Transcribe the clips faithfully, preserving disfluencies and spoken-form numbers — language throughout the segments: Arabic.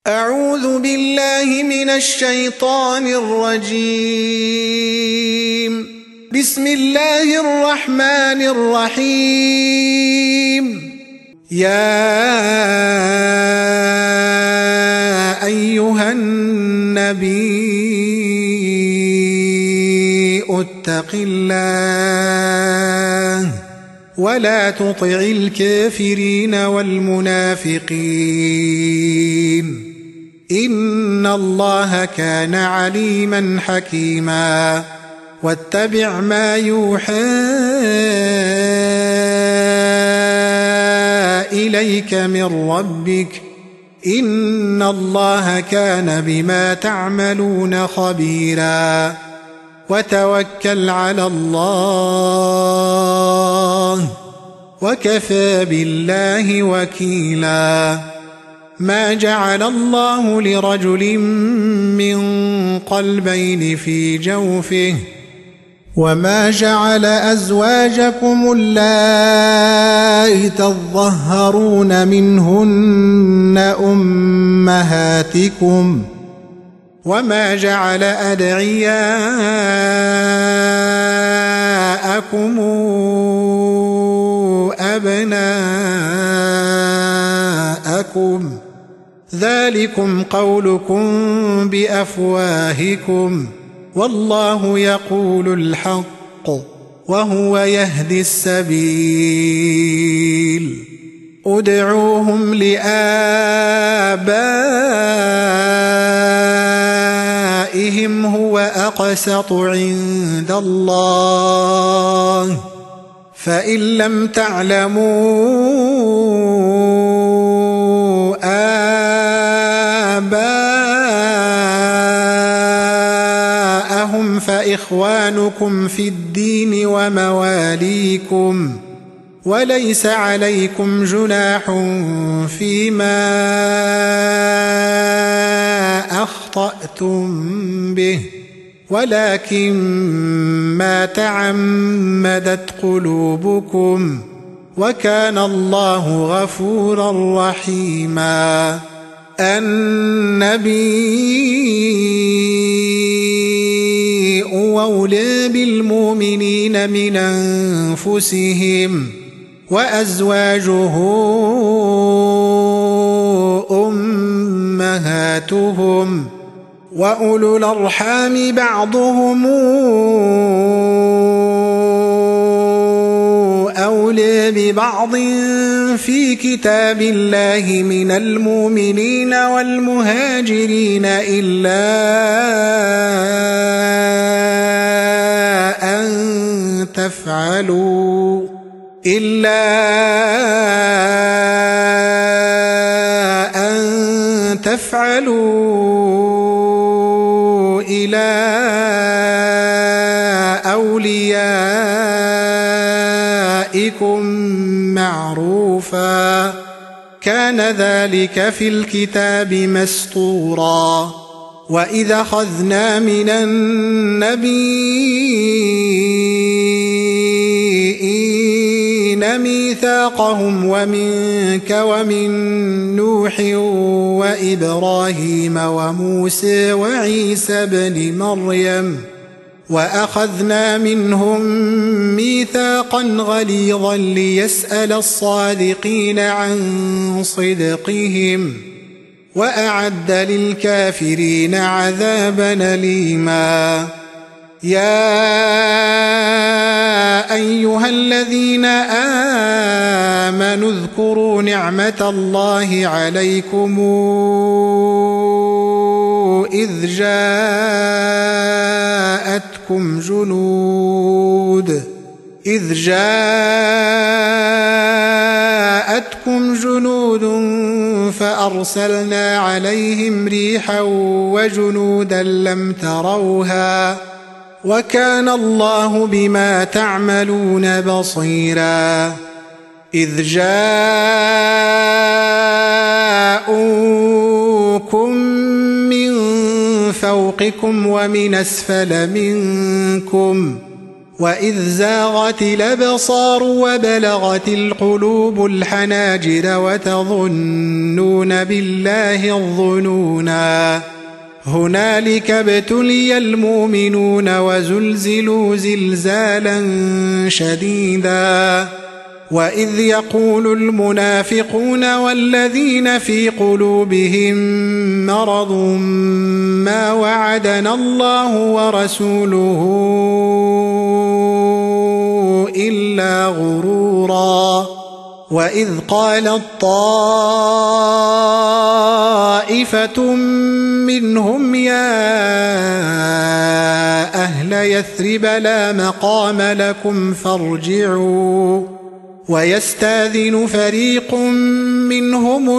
أعوذ بالله من الشيطان الرجيم. بسم الله الرحمن الرحيم. يا أيها النبي اتق الله ولا تطع الكافرين والمنافقين إن الله كان عليما حكيما. واتبع ما يوحى إليك من ربك إن الله كان بما تعملون خبيرا. وتوكل على الله وكفى بالله وكيلا. ما جعل الله لرجل من قلبين في جوفه وما جعل أزواجكم اللائي تظهرون منهن أمهاتكم وما جعل أدعياءكم أبناءكم ذلكم قولكم بأفواهكم والله يقول الحق وهو يهدي السبيل. ادعوهم لآبائهم هو أقسط عند الله فإن لم تعلموا آباءهم فإخوانكم في الدين ومواليكم وليس عليكم جناح فيما أخطأتم به ولكن ما تعمدت قلوبكم وكان الله غفورا رحيما. النبي أولى بالمؤمنين من أنفسهم وأزواجه أمهاتهم وأولو الأرحام بعضهم أولى ببعض في كتاب الله من المؤمنين والمهاجرين إلا أن تفعلوا إلا أن تفعلوا إلى أوليائكم معروفا كان ذلك في الكتاب مسطورا. وإذا أخذنا من النبيين ميثاقهم ومنك ومن نوح وإبراهيم وموسى وعيسى بن مريم وأخذنا منهم ميثاقا غليظا ليسأل الصادقين عن صدقهم وأعد للكافرين عذابا أليما. يا أيها الذين آمنوا اذكروا نعمة الله عليكم إذ جاءتكم جنود إذ جاءتكم جنود فأرسلنا عليهم ريحا وجنودا لم تروها وكان الله بما تعملون بصيرا. إذ جاءوكم من فوقكم ومن أسفل منكم وإذ زاغت الأبصار وبلغت القلوب الحناجر وتظنون بالله الظنونا هنالك ابتلي المؤمنون وزلزلوا زلزالا شديدا وإذ يقول المنافقون والذين في قلوبهم مرض ما وعدنا الله ورسوله إلا غرورا وإذ قالت طائفة منهم يا أهل يثرب لا مقام لكم فارجعوا ويستاذن فريق منهم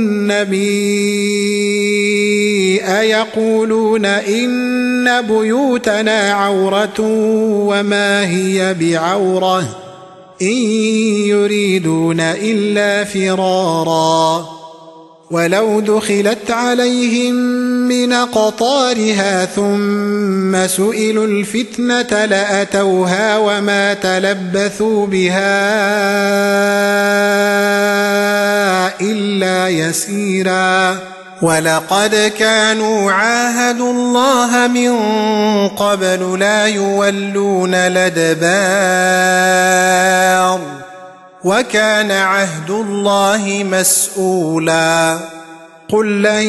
النبي يقولون إن بيوتنا عورة وما هي بعورة إن يريدون إلا فرارا ولو دخلت عليهم من أقطارها ثم سئلوا الفتنة لأتوها وما تلبثوا بها إلا يسيرا ولقد كانوا عاهدوا الله من قبل لا يولون الأدبار وكان عهد الله مسؤولا قل لن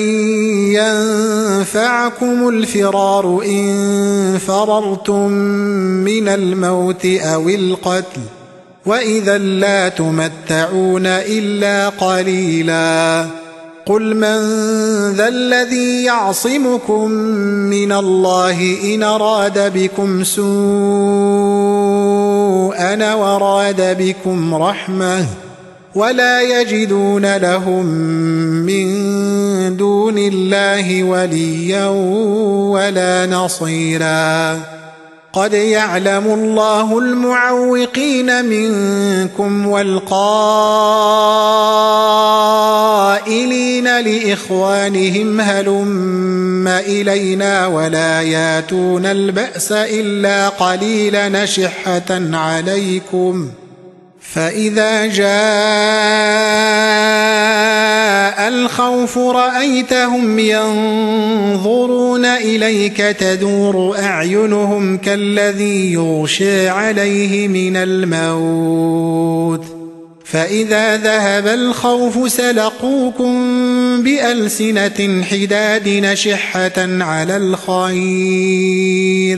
ينفعكم الفرار إن فررتم من الموت أو القتل وإذا لا تمتعون إلا قليلا قل من ذا الذي يعصمكم من الله إن أراد بكم سوءا وراد بكم رحمة ولا يجدون لهم من دون الله وليا ولا نصيرا قد يعلم الله المعوقين منكم والقائلين لإخوانهم هلم إلينا ولا ياتون البأس إلا قليلا نشحة عليكم فإذا جاء الخوف رأيتهم ينظرون إليك تدور أعينهم كالذي يغشى عليه من الموت فإذا ذهب الخوف سلقوكم بألسنة حداد نشحة على الخير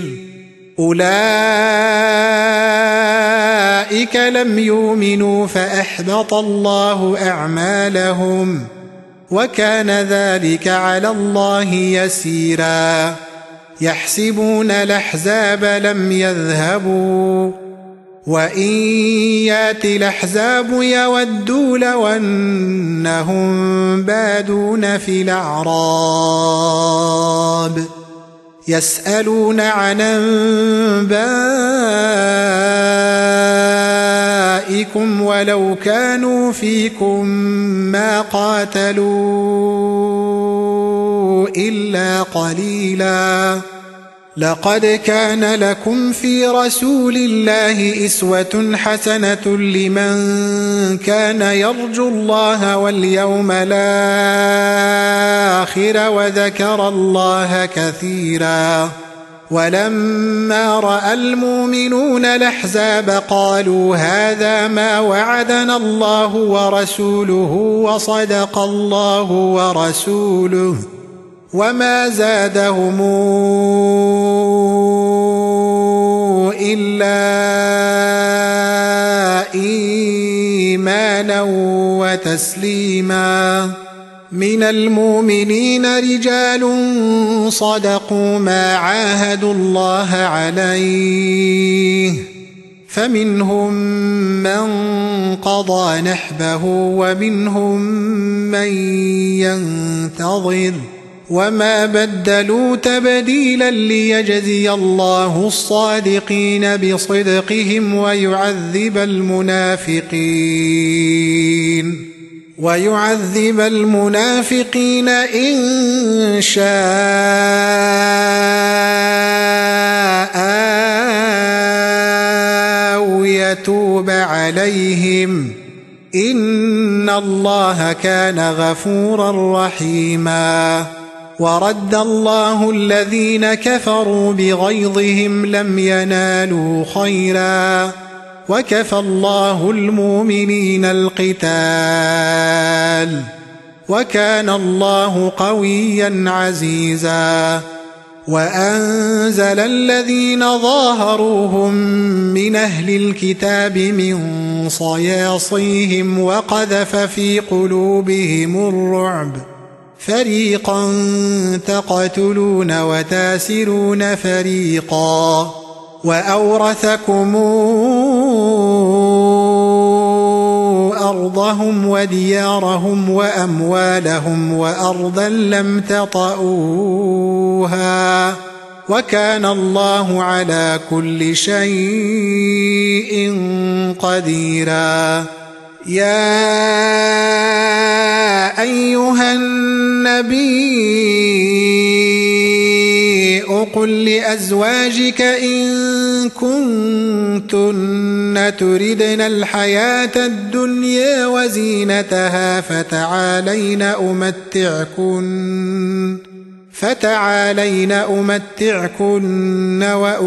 أولئك لم يؤمنوا فأحبط الله أعمالهم وكان ذلك على الله يسيرا يحسبون الأحزاب لم يذهبوا وإن يأتي الأحزاب يودوا لو أنهم بادون في الأعراب يسألون عن أنبائكم ولو كانوا فيكم ما قاتلوا إلا قليلا لقد كان لكم في رسول الله أسوة حسنة لمن كان يرجو الله واليوم الآخر وذكر الله كثيرا ولما رأى المؤمنون الأحزاب قالوا هذا ما وعدنا الله ورسوله وصدق الله ورسوله وما زادهم إلا إيمانا وتسليما من المؤمنين رجال صدقوا ما عاهدوا الله عليه فمنهم من قضى نحبه ومنهم من ينتظر وما بدلوا تبديلا ليجزي الله الصادقين بصدقهم ويعذب المنافقين ويعذب المنافقين إن شاء يتوب عليهم إن الله كان غفورا رحيما ورد الله الذين كفروا بغيظهم لم ينالوا خيرا وكفى الله المؤمنين القتال وكان الله قويا عزيزا وأنزل الذين ظاهروهم من أهل الكتاب من صياصيهم وقذف في قلوبهم الرعب فريقا تقتلون وتاسرون فريقا وأورثكم أرضهم وديارهم وأموالهم وأرضا لم تطئوها وكان الله على كل شيء قديرا يا أيها النبي قل لأزواجك إن كنتن تردن الحياة الدنيا وزينتها فتعالين أمتعكن فتعالين أمتعكن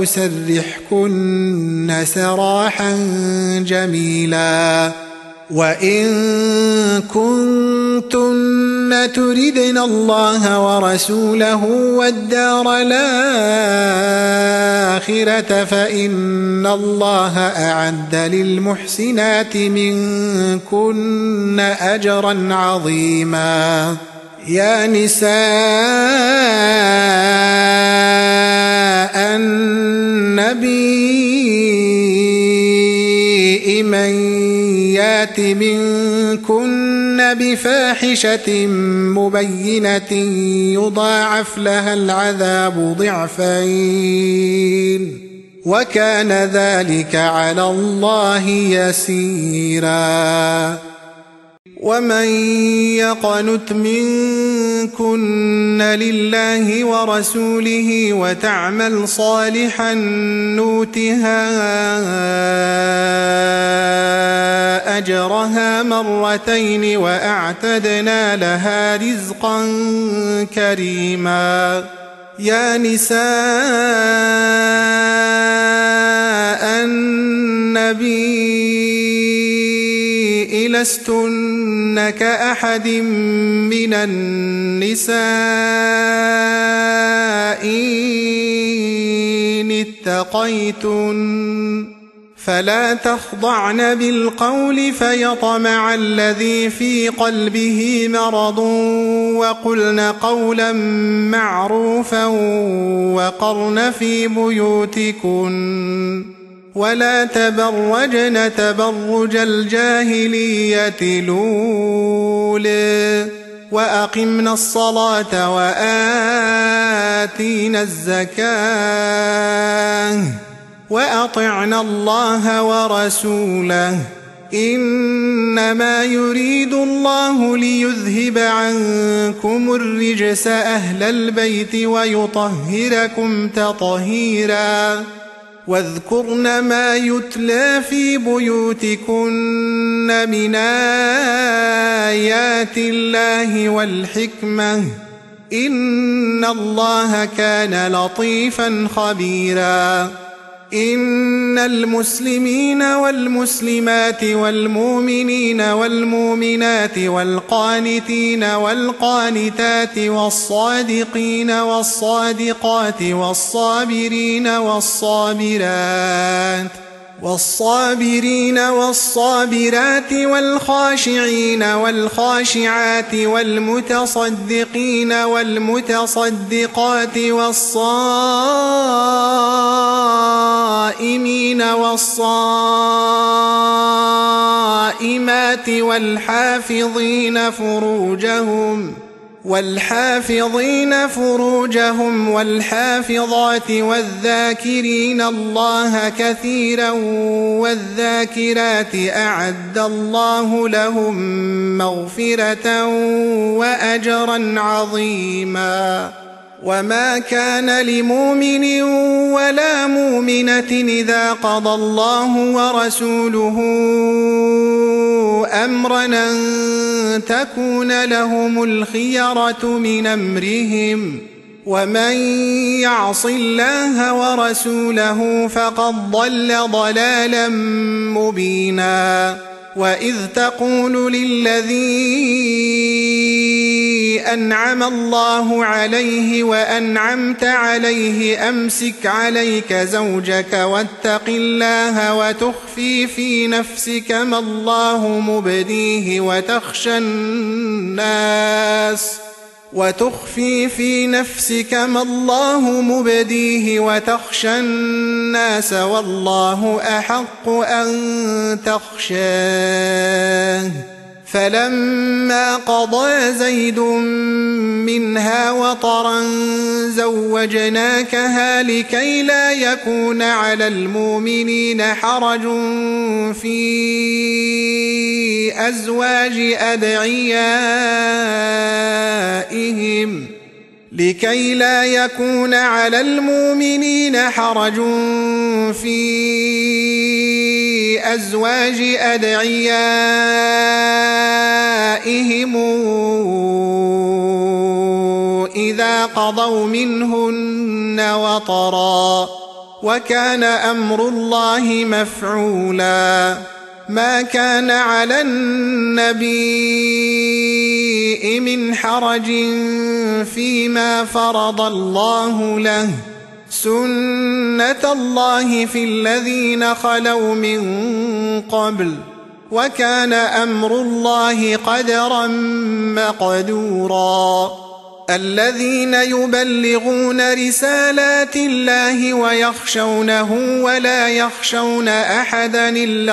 وأسرحكن سراحا جميلا وإن كنتن تردن الله ورسوله والدار الآخرة فإن الله أعد للمحسنات منكن أجرا عظيما يا نساء النبي من يات منكن بفاحشة مبينة يضاعف لها العذاب ضعفين وكان ذلك على الله يسيرا ومن يقنت منكن لله ورسوله وتعمل صالحا نؤتها أجرها مرتين وأعتدنا لها رزقا كريما يا نساء النبي لستن كأحد من النساء إن اتقيتن فلا تخضعن بالقول فيطمع الذي في قلبه مرض وقلن قولا معروفا وقرن في بيوتكن ولا تبرجن تبرج الجاهلية الأولى وأقمنا الصلاة وآتينا الزكاة وأطعنا الله ورسوله إنما يريد الله ليذهب عنكم الرجس أهل البيت ويطهركم تطهيرا واذكرن ما يتلى في بيوتكن من آيات الله والحكمة إن الله كان لطيفا خبيرا إن المسلمين والمسلمات والمؤمنين والمؤمنات والقانتين والقانتات والصادقين والصادقات والصابرين والصابرات والصابرين والصابرات والخاشعين والخاشعات والمتصدقين والمتصدقات والصائمين والصائمات والحافظين فروجهم والحافظين فروجهم والحافظات والذاكرين الله كثيرا والذاكرات أعد الله لهم مغفرة وأجرا عظيما وما كان لمؤمن ولا مؤمنة إذا قضى الله ورسوله أمرا أن تكون لهم الخيرة من أمرهم ومن يعص الله ورسوله فقد ضل ضلالا مبينا وإذ تقول للذي أنعم الله عليه وأنعمت عليه أمسك عليك زوجك واتق الله وتخفي في نفسك ما الله مبديه وتخشى الناس وتخفي في نفسك ما الله مبديه وتخشى الناس والله أحق أن تخشاه فلما قضى زيد منها وطرا زوجناكها لكي لا يكون على المؤمنين حرج في أزواج أدعيائهم لكي لا يكون على المؤمنين حرج في أزواج أدعيائهم إذا قضوا منهن وطرا وكان أمر الله مفعولا ما كان على النبي من حرج فيما فرض الله له سنة الله في الذين خلوا من قبل وكان أمر الله قدرا مقدورا الذين يبلغون رسالات الله ويخشونه ولا يخشون أحدا إلا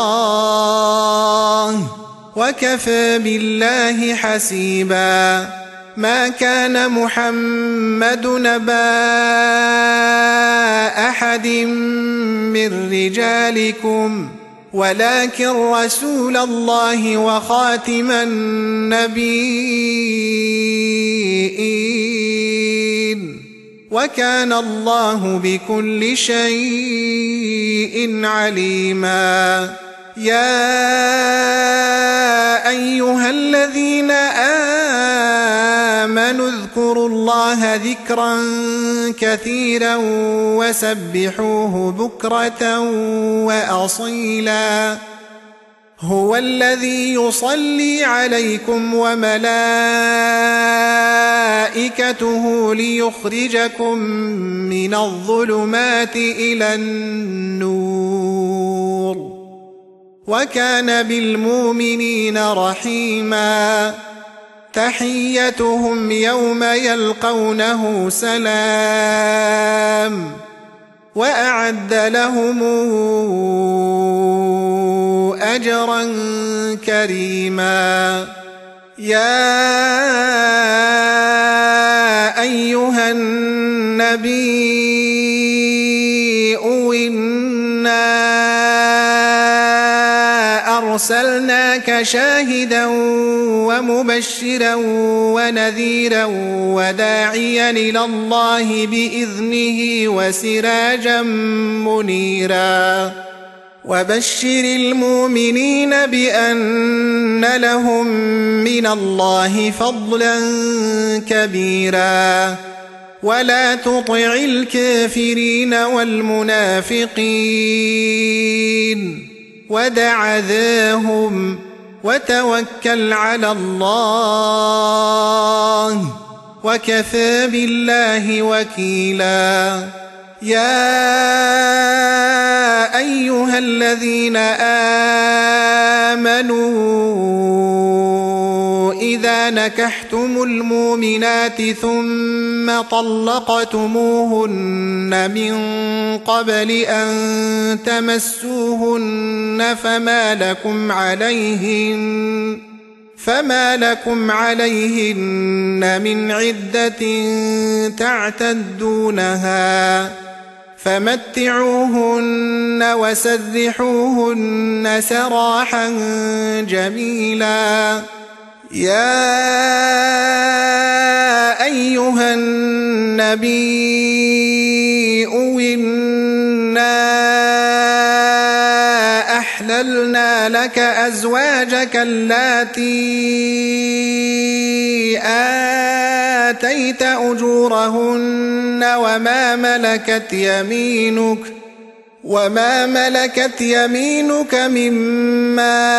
الله وكفى بالله حسيبا ما كان محمد نبا أحد من رجالكم ولكن رسول الله وخاتم النبيين وكان الله بكل شيء عليما يا أيها الذين آمنوا اذكروا الله ذكرا كثيرا وسبحوه بكرة وأصيلا هو الذي يصلي عليكم وملائكته ليخرجكم من الظلمات إلى النور وكان بالمؤمنين رحيما تحيتهم يوم يلقونه سلام وأعد لهم أجرا كريما يا أيها النبي إنا أرسلناك شاهدا ومبشرا ونذيرا وداعيا إلى الله بإذنه وسراجا منيرا وبشر المؤمنين بأن لهم من الله فضلا كبيرا ولا تطع الكافرين والمنافقين ودع ذاهم وتوكل على الله وكفى بالله وكيلا يا أيها الذين آمنوا إذا نكحتم المؤمنات ثم طلقتموهن من قبل أن تمسوهن فما لكم عليهن فما لكم عليهن من عدة تعتدونها فمتعوهن وسرحوهن سراحا جميلا يا أيها الناس النبي إنا أحللنا لك أزواجك اللاتي آتيت أجورهن وما ملكت يمينك وما ملكت يمينك مما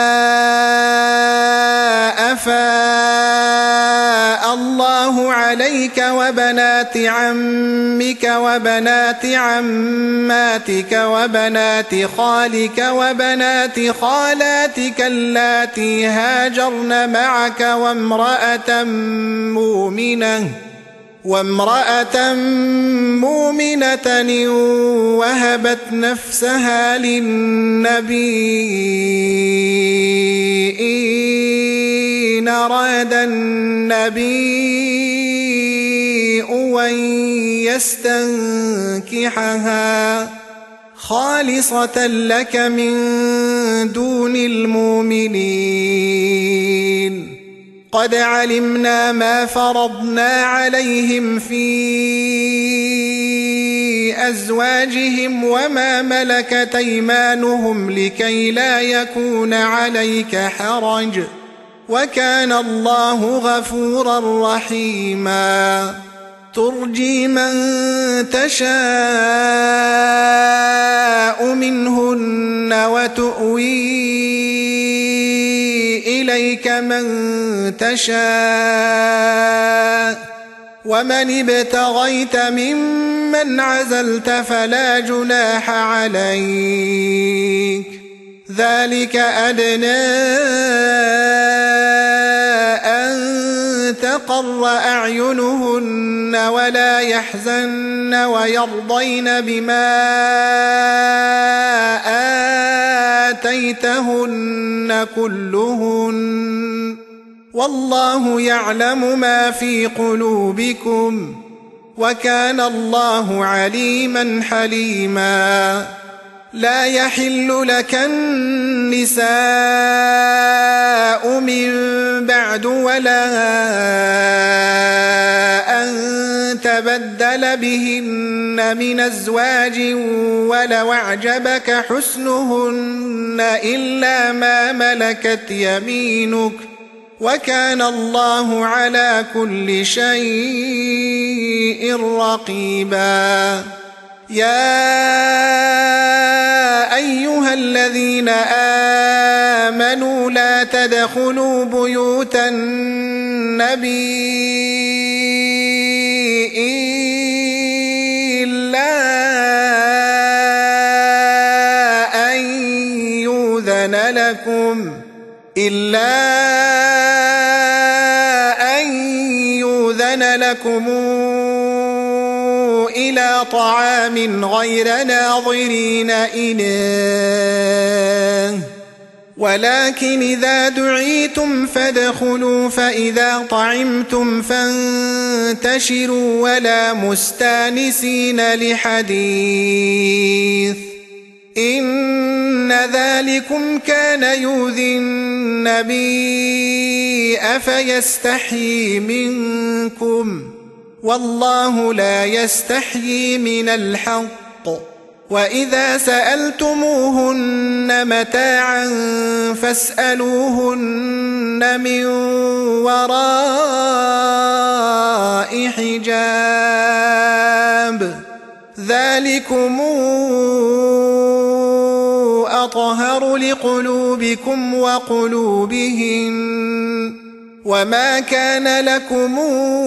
أفاء الله عليك وبنات عمك وبنات عماتك وبنات خالك وبنات خالاتك اللاتي هاجرن معك وامرأة مؤمنة وامرأة مؤمنة وهبت نفسها للنبي إن أراد النبي أن يستنكحها خالصة لك من دون المؤمنين قد علمنا ما فرضنا عليهم في أزواجهم وما ملكت أيمانهم لكي لا يكون عليك حرج وكان الله غفورا رحيما ترجي من تشاء منهن وتؤوي إليك من تشاء ومن ابتغيت ممن عزلت فلا جناح عليك ذلك أدنى أن تقر أعينهن ولا يحزن ويرضين بما آتيتهن كلهن والله يعلم ما في قلوبكم وكان الله عليما حليما لا يحل لك النساء من بعد ولا أن تبدل بهن من أزواج ولو أعجبك حسنهن إلا ما ملكت يمينك وكان الله على كل شيء رقيبا يا أيها الذين آمنوا لا تدخلوا بيوت النبي إلا أن يؤذن لكم إلا أن يؤذن لكم إلى طعام غير ناظرين إناه ولكن إذا دعيتم فادخلوا فإذا طعمتم فانتشروا ولا مستانسين لحديث إن ذلكم كان يؤذي النبي أفيستحيي منكم والله لا يستحيي من الحق وإذا سألتموهن متاعا فاسألوهن من وراء حجاب ذلكم أطهر لقلوبكم وقلوبهم وما كان لكم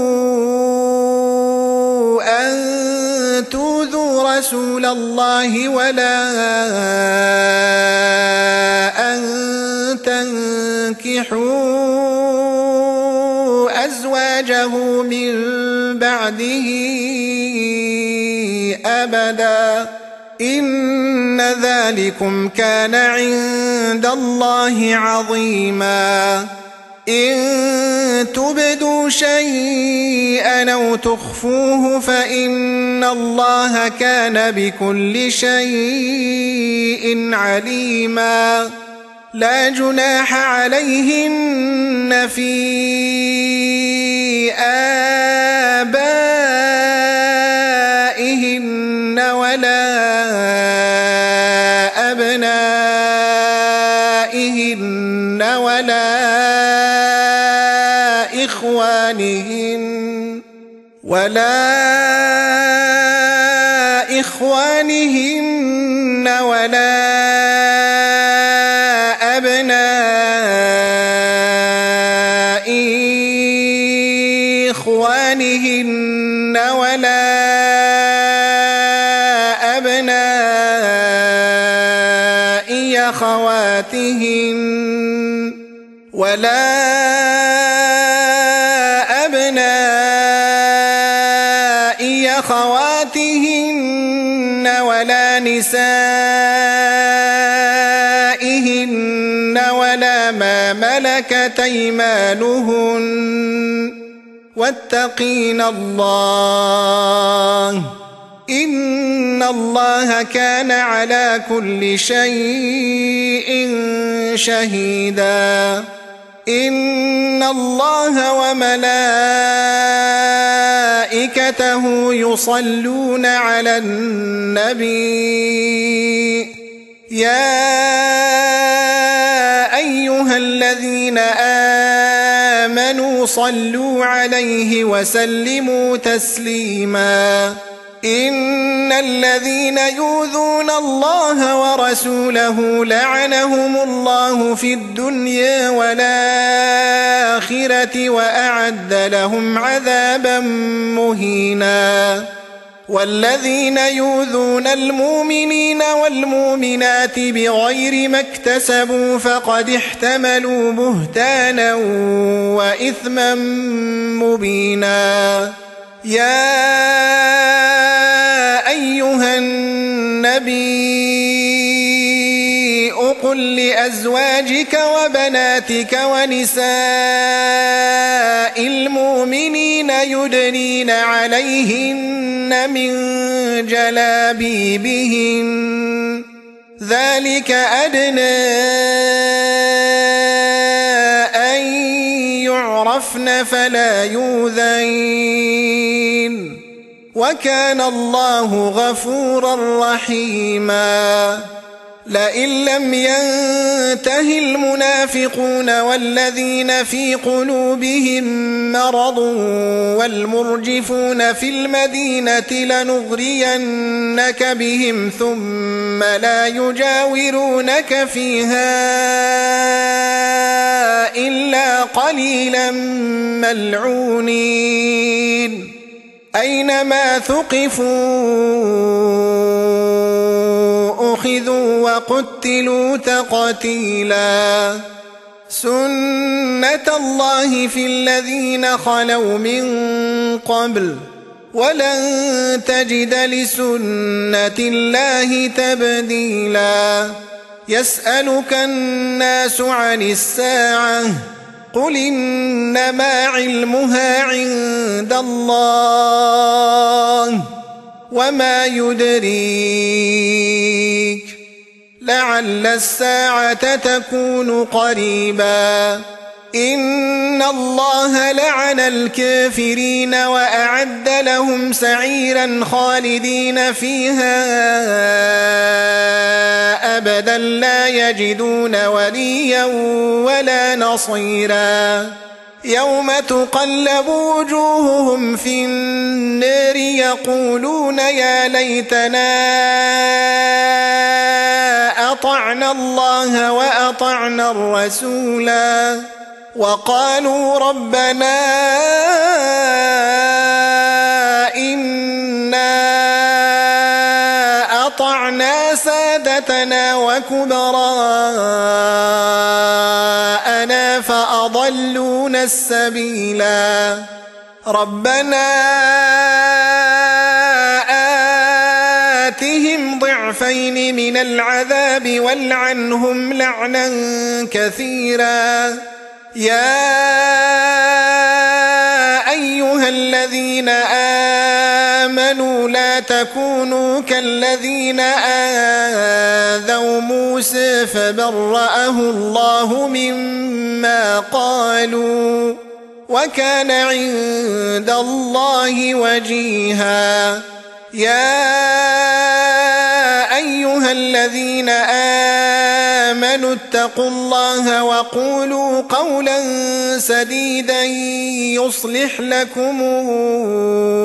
أن تؤذوا رسول الله ولا أن تنكحوا أزواجه من بعده أبدا إن ذلكم كان عند الله عظيما إن تبدوا شيئا أو تخفوه فإن الله كان بكل شيء عليما لا جناح عليهن في آبائهن ولا إخوانهن ولا أبناء إخوانهن ولا أبناء أخواتهن ولا أبناء أخواتهن ولا نسائهن ولا ما ملكت أيمانهن واتقين الله إن الله كان على كل شيء شهيدا إن الله وملائكته يصلون على النبي يا أيها الذين آمنوا صلوا عليه وسلموا تسليما إن الذين يؤذون الله ورسوله لعنهم الله في الدنيا والآخرة وأعد لهم عذابا مهينا والذين يؤذون المؤمنين والمؤمنات بغير ما اكتسبوا فقد احتملوا بهتانا وإثما مبينا يا أيها النبي قل لأزواجك وبناتك ونساء المؤمنين يدنين عليهن من جلابيبهن ذلك أدنى أن يعرفن فلا يؤذين وكان الله غفورا رحيما لئن لم ينته المنافقون والذين في قلوبهم مرض والمرجفون في المدينة لنغرينك بهم ثم لا يجاورونك فيها إلا قليلا ملعونين أينما ثقفوا أخذوا وقتلوا تقتيلا سنة الله في الذين خلوا من قبل ولن تجد لسنة الله تبديلا يسألك الناس عن الساعة قل إنما علمها عند الله وما يدريك لعل الساعة تكون قريبا إن الله لعن الكافرين وأعد لهم سعيرا خالدين فيها أبدا لا يجدون وليا ولا نصيرا يوم تقلب وجوههم في النار يقولون يا ليتنا أطعنا الله وأطعنا الرسولا وقالوا ربنا إنا أطعنا سادتنا وكبراءنا فأضلونا السبيلا ربنا آتهم ضعفين من العذاب والعنهم لعنا كثيرا يا أيها الذين آمنوا لا تكونوا كالذين آذوا موسى فبرأه الله مما قالوا وكان عند الله وجيها يا أيها الذين آمنوا اتقوا الله وقولوا قولا سديدا يصلح لكم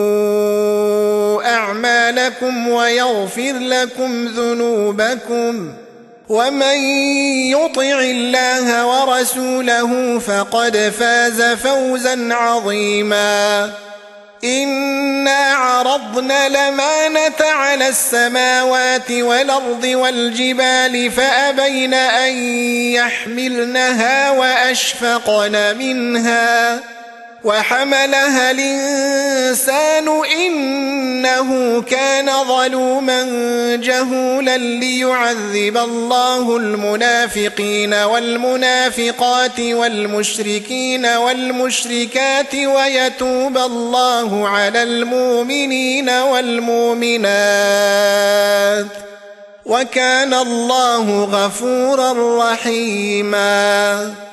لكم ويغفر لكم ذنوبكم ومن يطع الله ورسوله فقد فاز فوزا عظيما إنا عرضنا الأمانة على السماوات والأرض والجبال فأبين أن يحملنها وأشفقن منها وحملها الإنسان إنه كان ظلوما جهولا ليعذب الله المنافقين والمنافقات والمشركين والمشركات ويتوب الله على المؤمنين والمؤمنات وكان الله غفورا رحيما